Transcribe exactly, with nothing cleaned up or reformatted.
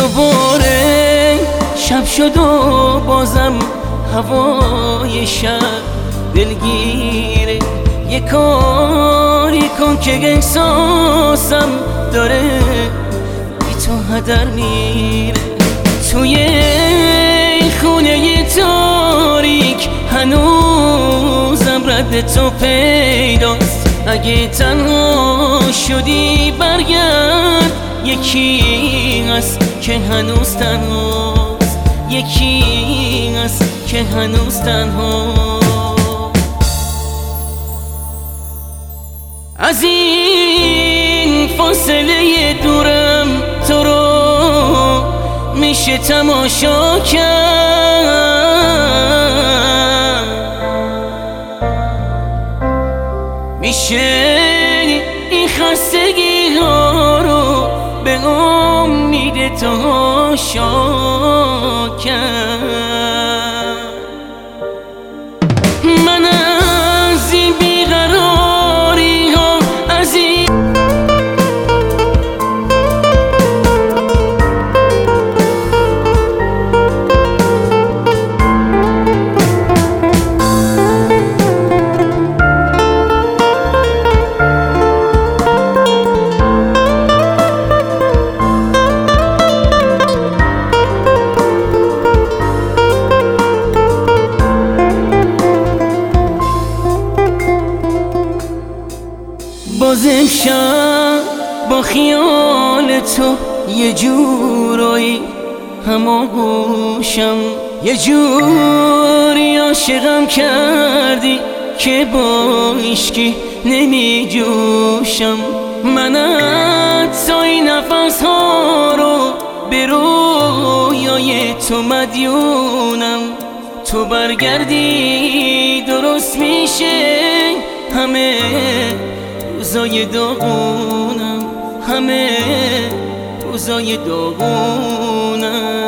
دوباره شب شد و بازم هوای شب دلگیره. یه کاری کن که احساسم داره بی تو هدر میره. توی این خونه تاریک هنوزم رد تو پیداست. اگه تنها شدی برگرد، یکی هست که هنوز تنهاست، یکی هست که هنوز تنهاست. از این فاصله دورم تو رو میشه تماشا کرد، میشه این خستگی ها رو به امید تو شا کرد. من از این بیقراری ها، از این باز امشب با خیال تو یه جورایی هماغوشم، یه جوری عاشقم کردی که با هیچکی نمی جوشم. من حتی این نفس ها رو به رویای تو مدیونم. تو برگردی درست میشه همه روزای داغونم، همه روزای داغونم.